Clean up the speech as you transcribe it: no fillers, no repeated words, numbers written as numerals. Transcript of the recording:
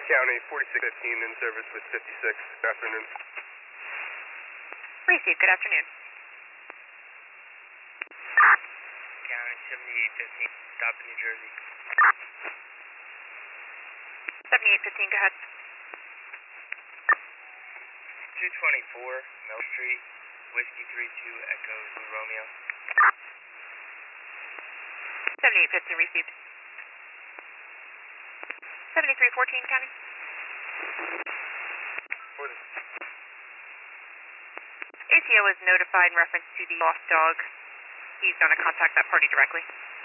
County, 4615 in service with 56. Good afternoon. Received. Good afternoon. County 7815, stop in New Jersey. 7815, go ahead. 224 Mill Street, Whiskey 32 Echo Blue Romeo. 7815 received. 7314 County. ACO is notified in reference to the lost dog. He's going to contact that party directly.